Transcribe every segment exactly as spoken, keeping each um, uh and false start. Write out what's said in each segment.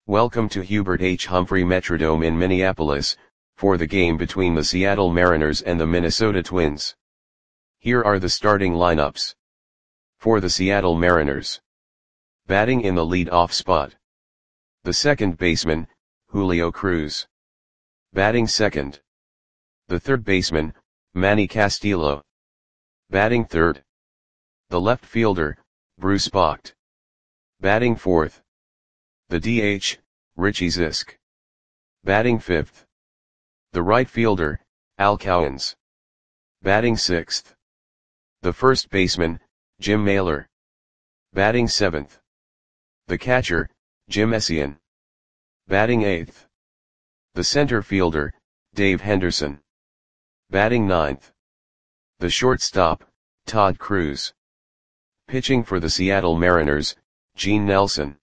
Welcome to Hubert H. Humphrey Metrodome in Minneapolis, for the game between the Seattle Mariners and the Minnesota Twins. Here are the starting lineups. For the Seattle Mariners. Batting in the lead-off spot. The second baseman, Julio Cruz. Batting second. The third baseman, Manny Castillo. Batting third. The left fielder, Bruce Bocht. Batting fourth. The D H, Richie Zisk. Batting fifth. The right fielder, Al Cowens. Batting sixth. The first baseman, Jim Mailer. Batting seventh. The catcher, Jim Essien. Batting eighth. The center fielder, Dave Henderson. Batting ninth. The shortstop, Todd Cruz. Pitching for the Seattle Mariners, Gene Nelson.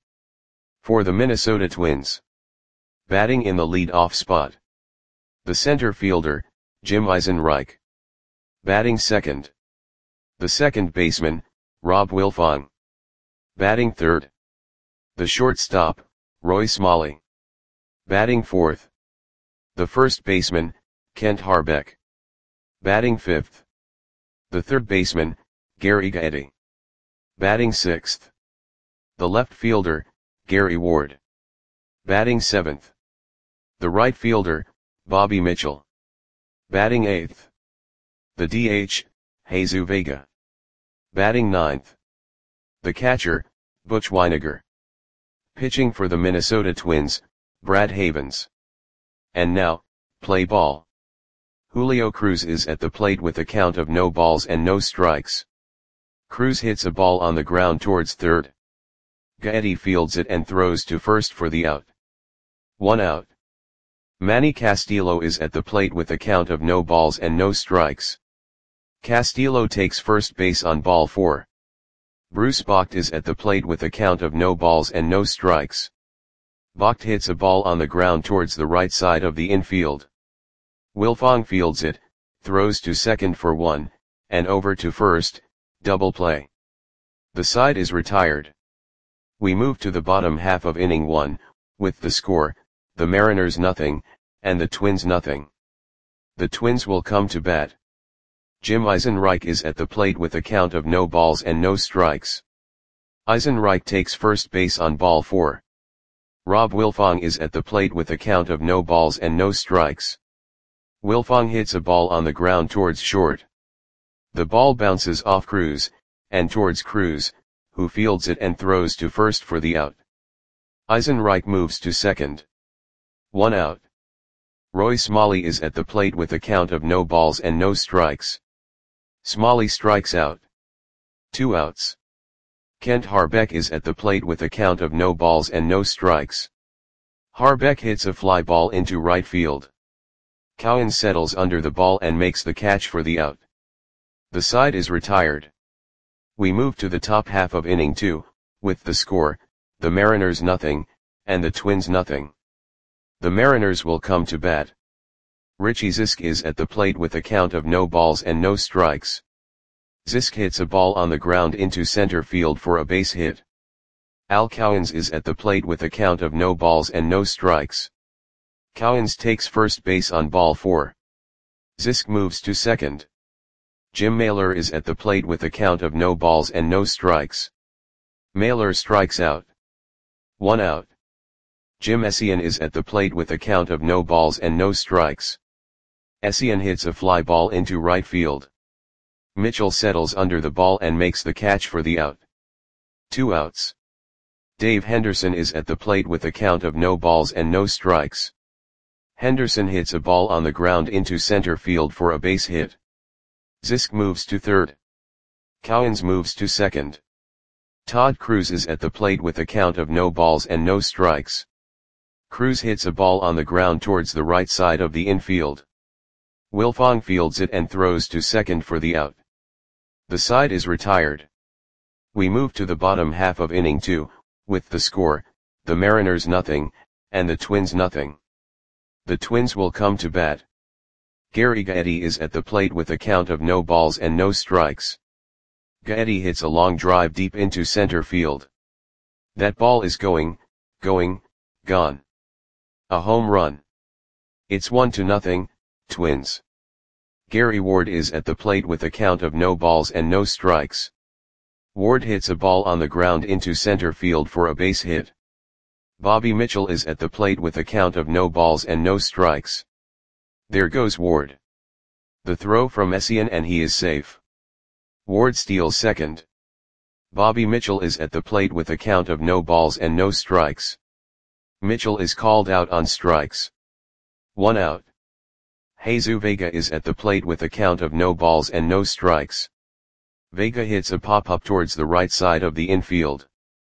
For the Minnesota Twins. Batting in the lead-off spot. The center fielder, Jim Eisenreich. Batting second. The second baseman, Rob Wilfong. Batting third. The shortstop, Roy Smalley. Batting fourth. The first baseman, Kent Harbeck. Batting fifth. The third baseman, Gary Gaetti. Batting sixth. The left fielder, Gary Ward. Batting seventh. The right fielder, Bobby Mitchell. Batting eighth. The D H, Jesus Vega. Batting ninth. The catcher, Butch Wynegar. Pitching for the Minnesota Twins, Brad Havens. And now, play ball. Julio Cruz is at the plate with a count of no balls and no strikes. Cruz hits a ball on the ground towards third. Gaetti fields it and throws to first for the out. One out. Manny Castillo is at the plate with a count of no balls and no strikes. Castillo takes first base on ball four. Bruce Bocht is at the plate with a count of no balls and no strikes. Bocht hits a ball on the ground towards the right side of the infield. Wilfong fields it, throws to second for one, and over to first, double play. The side is retired. We move to the bottom half of inning one, with the score, the Mariners nothing, and the Twins nothing. The Twins will come to bat. Jim Eisenreich is at the plate with a count of no balls and no strikes. Eisenreich takes first base on ball four. Rob Wilfong is at the plate with a count of no balls and no strikes. Wilfong hits a ball on the ground towards short. The ball bounces off Cruz, and towards Cruz, who fields it and throws to first for the out. Eisenreich moves to second. One out. Roy Smalley is at the plate with a count of no balls and no strikes. Smalley strikes out. Two outs. Kent Harbeck is at the plate with a count of no balls and no strikes. Harbeck hits a fly ball into right field. Cowens settles under the ball and makes the catch for the out. The side is retired. We move to the top half of inning two, with the score, the Mariners nothing, and the Twins nothing. The Mariners will come to bat. Richie Zisk is at the plate with a count of no balls and no strikes. Zisk hits a ball on the ground into center field for a base hit. Al Cowens is at the plate with a count of no balls and no strikes. Cowens takes first base on ball four. Zisk moves to second. Jim Mailer is at the plate with a count of no balls and no strikes. Mailer strikes out. One out. Jim Essien is at the plate with a count of no balls and no strikes. Essien hits a fly ball into right field. Mitchell settles under the ball and makes the catch for the out. Two outs. Dave Henderson is at the plate with a count of no balls and no strikes. Henderson hits a ball on the ground into center field for a base hit. Zisk moves to third. Cowens moves to second. Todd Cruz is at the plate with a count of no balls and no strikes. Cruz hits a ball on the ground towards the right side of the infield. Wilfong fields it and throws to second for the out. The side is retired. We move to the bottom half of inning two, with the score, the Mariners nothing, and the Twins nothing. The Twins will come to bat. Gary Gaetti is at the plate with a count of no balls and no strikes. Gaetti hits a long drive deep into center field. That ball is going, going, gone. A home run. It's one to nothing, Twins. Gary Ward is at the plate with a count of no balls and no strikes. Ward hits a ball on the ground into center field for a base hit. Bobby Mitchell is at the plate with a count of no balls and no strikes. There goes Ward. The throw from Essien and he is safe. Ward steals second. Bobby Mitchell is at the plate with a count of no balls and no strikes. Mitchell is called out on strikes. One out. Jesus Vega is at the plate with a count of no balls and no strikes. Vega hits a pop-up towards the right side of the infield.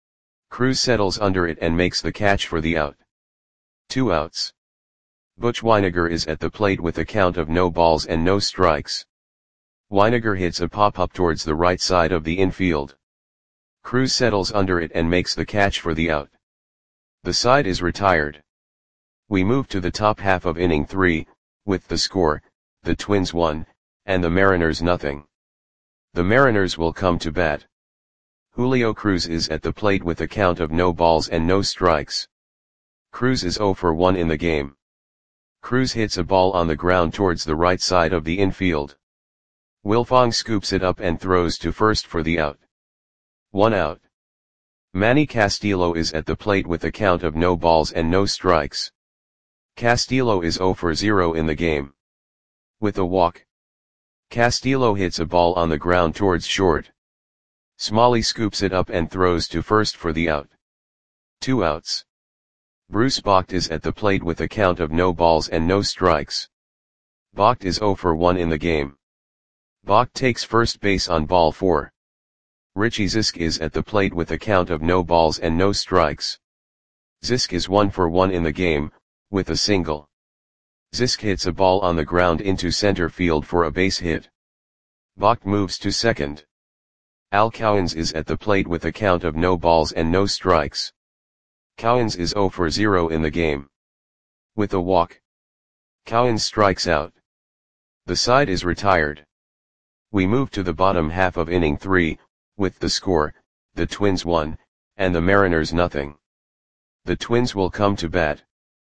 Cruz settles under it and makes the catch for the out. Two outs. Butch Wynegar is at the plate with a count of no balls and no strikes. Wynegar hits a pop-up towards the right side of the infield. Cruz settles under it and makes the catch for the out. The side is retired. We move to the top half of inning three, with the score, the Twins one, and the Mariners nothing. The Mariners will come to bat. Julio Cruz is at the plate with a count of no balls and no strikes. Cruz is zero for one in the game. Cruz hits a ball on the ground towards the right side of the infield. Wilfong scoops it up and throws to first for the out. One out. Manny Castillo is at the plate with a count of no balls and no strikes. Castillo is zero for zero in the game. With a walk. Castillo hits a ball on the ground towards short. Smalley scoops it up and throws to first for the out. Two outs. Bruce Bocht is at the plate with a count of no balls and no strikes. Bocht is zero for one in the game. Bocht takes first base on ball four. Richie Zisk is at the plate with a count of no balls and no strikes. Zisk is one for one in the game, with a single. Zisk hits a ball on the ground into center field for a base hit. Bocht moves to second. Al Cowens is at the plate with a count of no balls and no strikes. Cowens is zero for zero in the game. With a walk. Cowens strikes out. The side is retired. We move to the bottom half of inning three, with the score, the Twins one, and the Mariners nothing. The Twins will come to bat.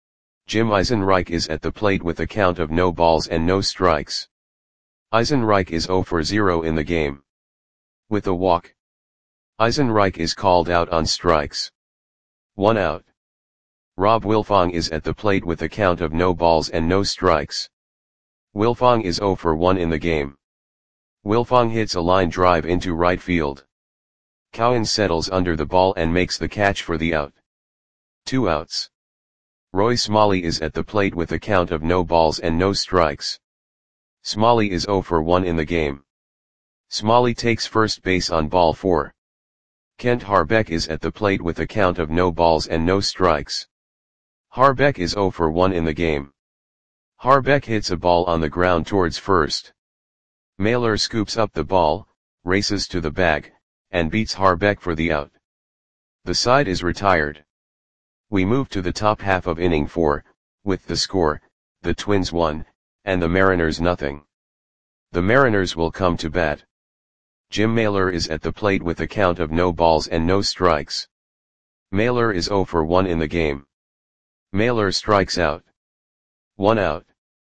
Jim Eisenreich is at the plate with a count of no balls and no strikes. Eisenreich is zero for zero in the game. With a walk. Eisenreich is called out on strikes. One out. Rob Wilfong is at the plate with a count of no balls and no strikes. Wilfong is zero for one in the game. Wilfong hits a line drive into right field. Cowens settles under the ball and makes the catch for the out. Two outs. Roy Smalley is at the plate with a count of no balls and no strikes. Smalley is zero for one in the game. Smalley takes first base on ball four. Kent Harbeck is at the plate with a count of no balls and no strikes. Harbeck is zero for one in the game. Harbeck hits a ball on the ground towards first. Mailer scoops up the ball, races to the bag, and beats Harbeck for the out. The side is retired. We move to the top half of inning four, with the score, the Twins one, and the Mariners nothing. The Mariners will come to bat. Jim Mailer is at the plate with a count of no balls and no strikes. Mailer is zero for one in the game. Mailer strikes out. One out.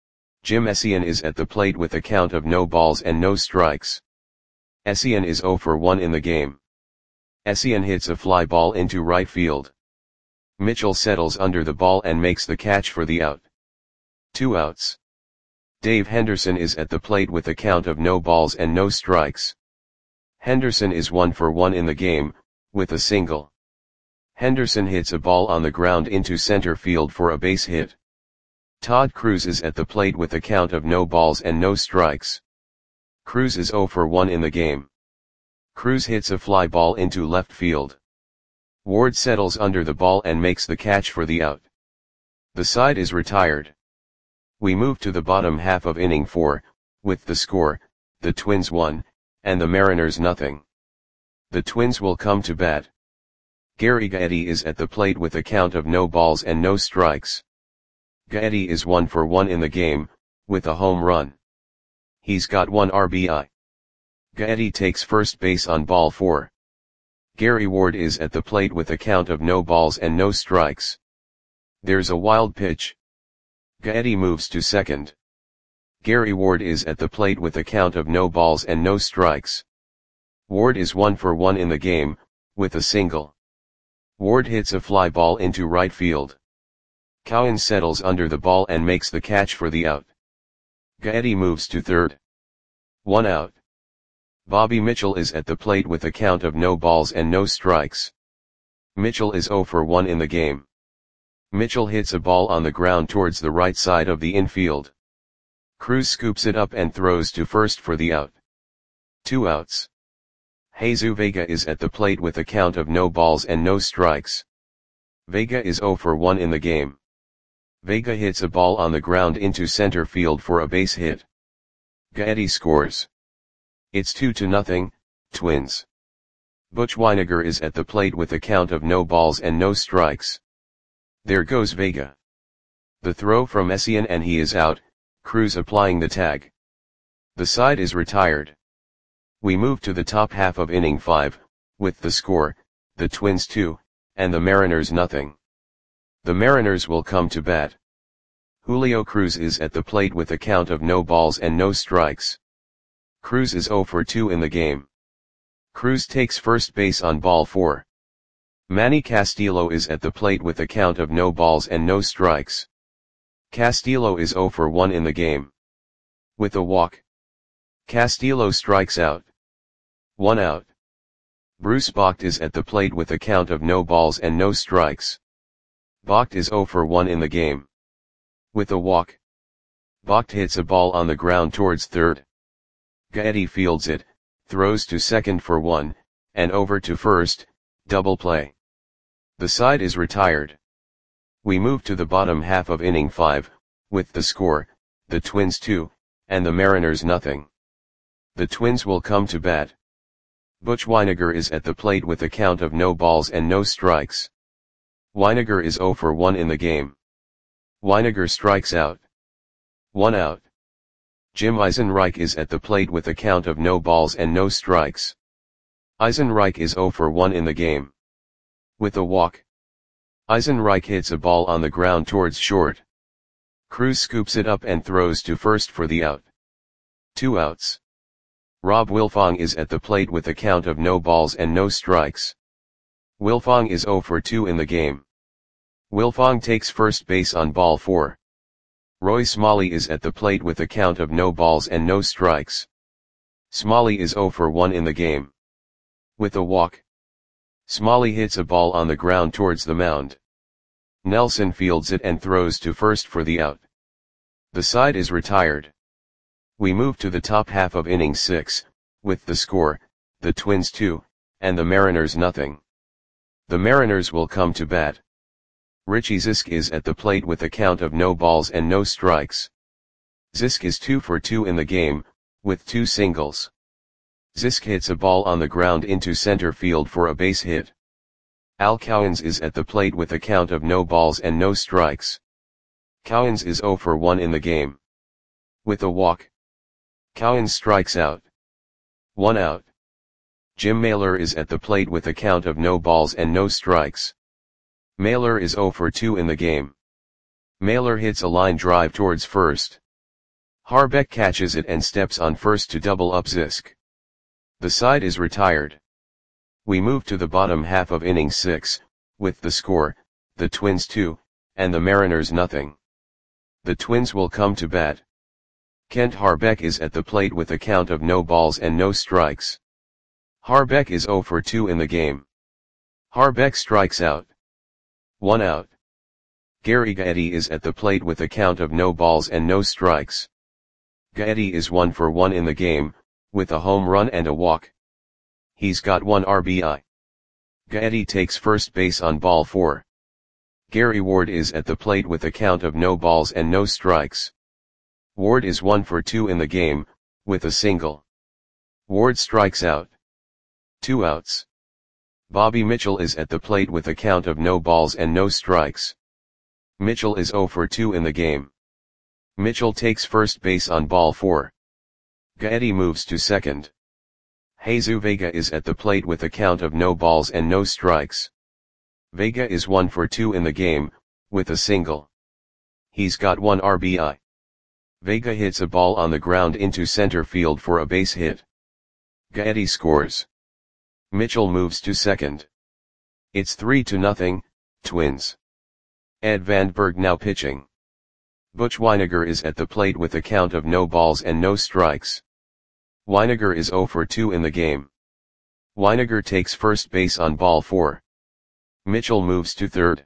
Jim Essien is at the plate with a count of no balls and no strikes. Essien is zero for one in the game. Essien hits a fly ball into right field. Mitchell settles under the ball and makes the catch for the out. Two outs. Dave Henderson is at the plate with a count of no balls and no strikes. Henderson is one for one in the game, with a single. Henderson hits a ball on the ground into center field for a base hit. Todd Cruz is at the plate with a count of no balls and no strikes. Cruz is zero for one in the game. Cruz hits a fly ball into left field. Ward settles under the ball and makes the catch for the out. The side is retired. We move to the bottom half of inning four, with the score, the Twins one, and the Mariners nothing. The Twins will come to bat. Gary Gaetti is at the plate with a count of no balls and no strikes. Gaetti is one for one in the game, with a home run. He's got one R B I. Gaetti takes first base on ball four. Gary Ward is at the plate with a count of no balls and no strikes. There's a wild pitch. Gaetti moves to second. Gary Ward is at the plate with a count of no balls and no strikes. Ward is one for one in the game, with a single. Ward hits a fly ball into right field. Cowan settles under the ball and makes the catch for the out. Gaetti moves to third. One out. Bobby Mitchell is at the plate with a count of no balls and no strikes. Mitchell is zero for one in the game. Mitchell hits a ball on the ground towards the right side of the infield. Cruz scoops it up and throws to first for the out. Two outs. Jesus Vega is at the plate with a count of no balls and no strikes. Vega is zero for one in the game. Vega hits a ball on the ground into center field for a base hit. Gaetti scores. It's two to nothing, Twins. Butch Wynegar is at the plate with a count of no balls and no strikes. There goes Vega. The throw from Essien and he is out, Cruz applying the tag. The side is retired. We move to the top half of inning five, with the score, the Twins two, and the Mariners nothing. The Mariners will come to bat. Julio Cruz is at the plate with a count of no balls and no strikes. Cruz is zero for two in the game. Cruz takes first base on ball four. Manny Castillo is at the plate with a count of no balls and no strikes. Castillo is zero for one in the game. With a walk. Castillo strikes out. One out. Bruce Bocht is at the plate with a count of no balls and no strikes. Bocht is zero for one in the game. With a walk. Bocht hits a ball on the ground towards third. Gaetti fields it, throws to second for one, and over to first, double play. The side is retired. We move to the bottom half of inning five, with the score, the Twins two, and the Mariners nothing. The Twins will come to bat. Butch Wynegar is at the plate with a count of no balls and no strikes. Wynegar is zero for one in the game. Wynegar strikes out. One out. Jim Eisenreich is at the plate with a count of no balls and no strikes. Eisenreich is zero for one in the game. With a walk. Eisenreich hits a ball on the ground towards short. Cruz scoops it up and throws to first for the out. Two outs. Rob Wilfong is at the plate with a count of no balls and no strikes. Wilfong is zero for two in the game. Wilfong takes first base on ball four. Roy Smalley is at the plate with a count of no balls and no strikes. Smalley is zero for one in the game. With a walk. Smalley hits a ball on the ground towards the mound. Nelson fields it and throws to first for the out. The side is retired. We move to the top half of inning six, with the score, the Twins two, and the Mariners nothing. The Mariners will come to bat. Richie Zisk is at the plate with a count of no balls and no strikes. Zisk is two for two in the game, with two singles. Zisk hits a ball on the ground into center field for a base hit. Al Cowens is at the plate with a count of no balls and no strikes. Cowens is zero for one in the game. With a walk. Cowens strikes out. One out. Jim Mailer is at the plate with a count of no balls and no strikes. Mailer is zero for two in the game. Mailer hits a line drive towards first. Harbeck catches it and steps on first to double up Zisk. The side is retired. We move to the bottom half of inning six, with the score, the Twins two, and the Mariners nothing. The Twins will come to bat. Kent Harbeck is at the plate with a count of no balls and no strikes. Harbeck is zero for two in the game. Harbeck strikes out. One out. Gary Gaetti is at the plate with a count of no balls and no strikes. Gaetti is one for one in the game, with a home run and a walk. He's got one R B I. Gaetti takes first base on ball four. Gary Ward is at the plate with a count of no balls and no strikes. Ward is one for two in the game, with a single. Ward strikes out. Two outs. Bobby Mitchell is at the plate with a count of no balls and no strikes. Mitchell is zero for two in the game. Mitchell takes first base on ball four. Gaetti moves to second. Jesus Vega is at the plate with a count of no balls and no strikes. Vega is one for two in the game, with a single. He's got one R B I. Vega hits a ball on the ground into center field for a base hit. Gaetti scores. Mitchell moves to second. It's three to nothing, Twins. Ed Vandenberg now pitching. Butch Wynegar is at the plate with a count of no balls and no strikes. Wynegar is zero for two in the game. Wynegar takes first base on ball four. Mitchell moves to third.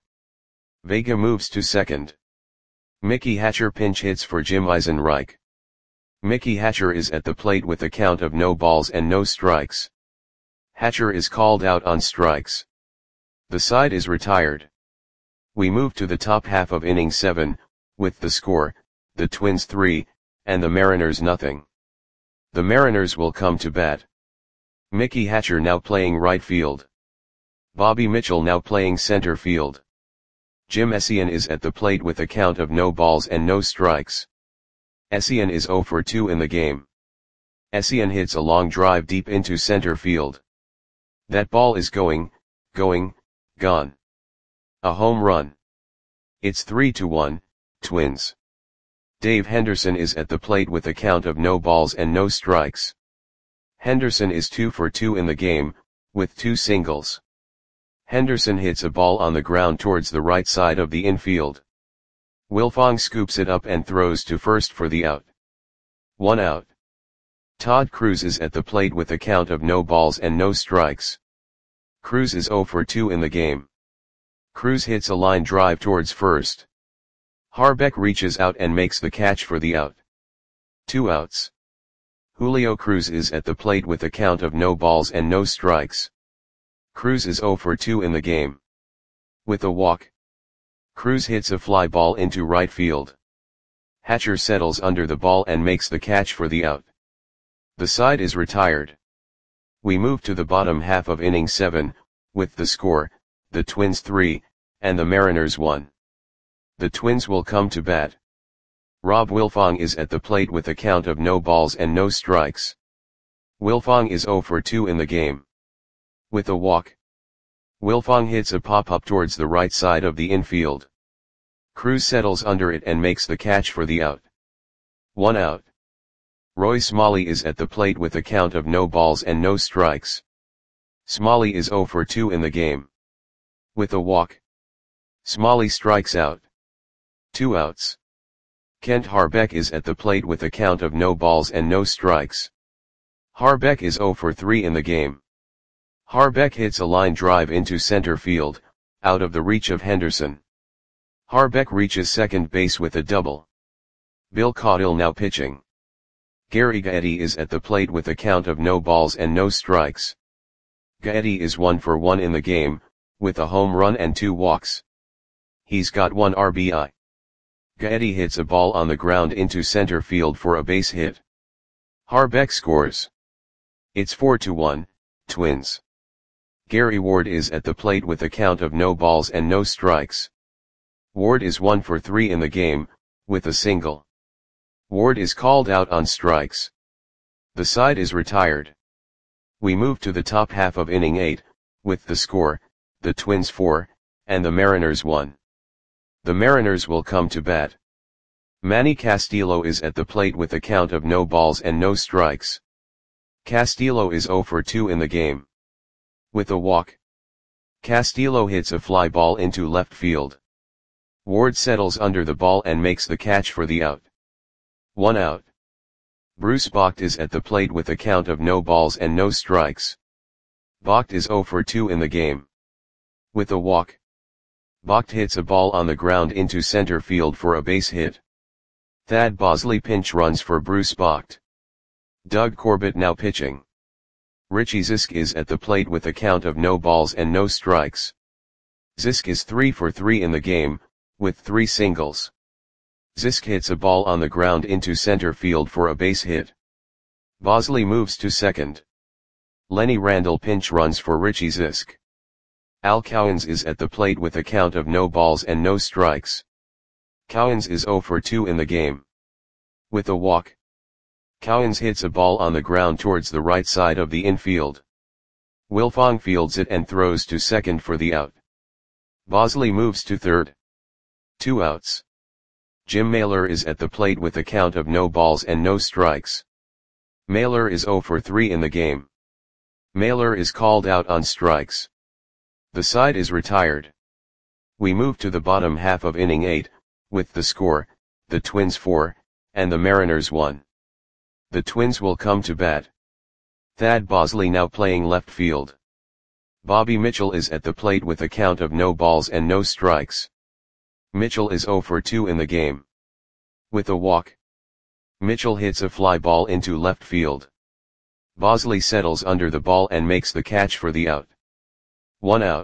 Vega moves to second. Mickey Hatcher pinch hits for Jim Eisenreich. Mickey Hatcher is at the plate with a count of no balls and no strikes. Hatcher is called out on strikes. The side is retired. We move to the top half of inning seven, with the score, the Twins three, and the Mariners nothing. The Mariners will come to bat. Mickey Hatcher now playing right field. Bobby Mitchell now playing center field. Jim Essien is at the plate with a count of no balls and no strikes. Essien is zero for two in the game. Essien hits a long drive deep into center field. That ball is going, going, gone. A home run. It's three to one, Twins. Dave Henderson is at the plate with a count of no balls and no strikes. Henderson is two for two in the game, with two singles. Henderson hits a ball on the ground towards the right side of the infield. Wilfong scoops it up and throws to first for the out. One out. Todd Cruz is at the plate with a count of no balls and no strikes. Cruz is zero for two in the game. Cruz hits a line drive towards first. Harbeck reaches out and makes the catch for the out. Two outs. Julio Cruz is at the plate with a count of no balls and no strikes. Cruz is zero for two in the game. With a walk. Cruz hits a fly ball into right field. Hatcher settles under the ball and makes the catch for the out. The side is retired. We move to the bottom half of inning seven, with the score, the Twins three, and the Mariners one. The Twins will come to bat. Rob Wilfong is at the plate with a count of no balls and no strikes. Wilfong is zero for two in the game. With a walk. Wilfong hits a pop-up towards the right side of the infield. Cruz settles under it and makes the catch for the out. One out. Roy Smalley is at the plate with a count of no balls and no strikes. Smalley is zero for two in the game. With a walk. Smalley strikes out. Two outs. Kent Harbeck is at the plate with a count of no balls and no strikes. Harbeck is zero for three in the game. Harbeck hits a line drive into center field, out of the reach of Henderson. Harbeck reaches second base with a double. Bill Caudill now pitching. Gary Gaetti is at the plate with a count of no balls and no strikes. Gaetti is one for one in the game, with a home run and two walks. He's got one R B I. Gaetti hits a ball on the ground into center field for a base hit. Harbeck scores. It's four to one, Twins. Gary Ward is at the plate with a count of no balls and no strikes. Ward is one for three in the game, with a single. Ward is called out on strikes. The side is retired. We move to the top half of inning eight, with the score, the Twins four, and the Mariners one. The Mariners will come to bat. Manny Castillo is at the plate with a count of no balls and no strikes. Castillo is zero for two in the game. With a walk. Castillo hits a fly ball into left field. Ward settles under the ball and makes the catch for the out. One out. Bruce Bocht is at the plate with a count of no balls and no strikes. Bocht is zero for two in the game. With a walk. Bocht hits a ball on the ground into center field for a base hit. Thad Bosley pinch runs for Bruce Bocht. Doug Corbett now pitching. Richie Zisk is at the plate with a count of no balls and no strikes. Zisk is three for three in the game, with three singles. Zisk hits a ball on the ground into center field for a base hit. Bosley moves to second. Lenny Randall pinch runs for Richie Zisk. Al Cowens is at the plate with a count of no balls and no strikes. Cowens is zero for two in the game. With a walk. Cowens hits a ball on the ground towards the right side of the infield. Wilfong fields it and throws to second for the out. Bosley moves to third. Two outs. Jim Mailer is at the plate with a count of no balls and no strikes. Mailer is zero for three in the game. Mailer is called out on strikes. The side is retired. We move to the bottom half of inning eight, with the score, the Twins four, and the Mariners one. The Twins will come to bat. Thad Bosley now playing left field. Bobby Mitchell is at the plate with a count of no balls and no strikes. Mitchell is zero for two in the game. With a walk, Mitchell hits a fly ball into left field. Bosley settles under the ball and makes the catch for the out. One out.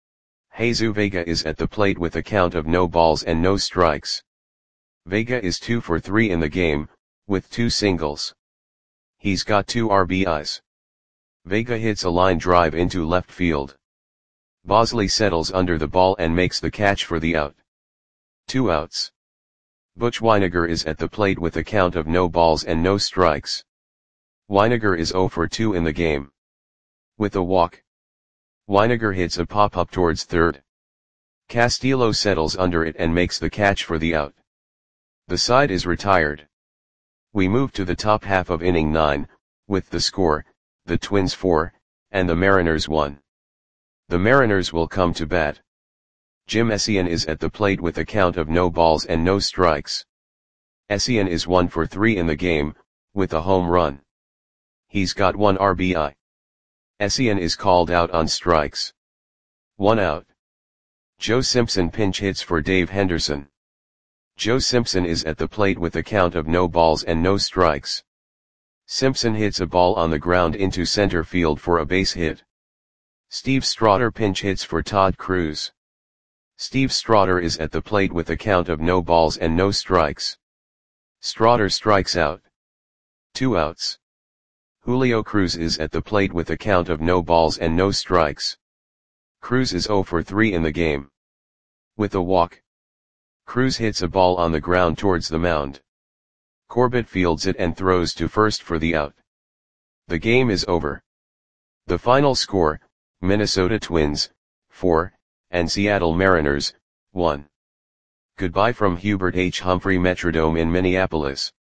Jesus Vega is at the plate with a count of no balls and no strikes. Vega is two for three in the game, with two singles. He's got two R B Is. Vega hits a line drive into left field. Bosley settles under the ball and makes the catch for the out. Two outs. Butch Wynegar is at the plate with a count of no balls and no strikes. Wynegar is zero for two in the game. With a walk, Wynegar hits a pop-up towards third. Castillo settles under it and makes the catch for the out. The side is retired. We move to the top half of inning nine, with the score, the Twins four, and the Mariners one. The Mariners will come to bat. Jim Essien is at the plate with a count of no balls and no strikes. Essien is one for three in the game, with a home run. He's got one R B I. Essien is called out on strikes. One out. Joe Simpson pinch hits for Dave Henderson. Joe Simpson is at the plate with a count of no balls and no strikes. Simpson hits a ball on the ground into center field for a base hit. Steve Strider pinch hits for Todd Cruz. Steve Strider is at the plate with a count of no balls and no strikes. Strider strikes out. Two outs. Julio Cruz is at the plate with a count of no balls and no strikes. Cruz is zero for three in the game. With a walk, Cruz hits a ball on the ground towards the mound. Corbett fields it and throws to first for the out. The game is over. The final score, Minnesota Twins, four, and Seattle Mariners, one. Goodbye from Hubert H. Humphrey Metrodome in Minneapolis.